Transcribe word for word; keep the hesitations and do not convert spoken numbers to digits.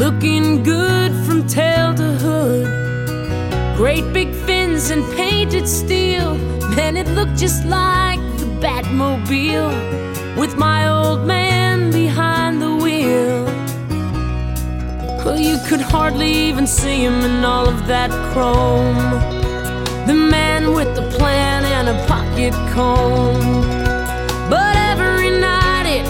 looking good from tail to hood. Great big fins and painted steel, man, it looked just like the Batmobile, with my old man behind the wheel. Well, you could hardly even see him in all of that chrome, the man with the plan and a pocket comb. But every night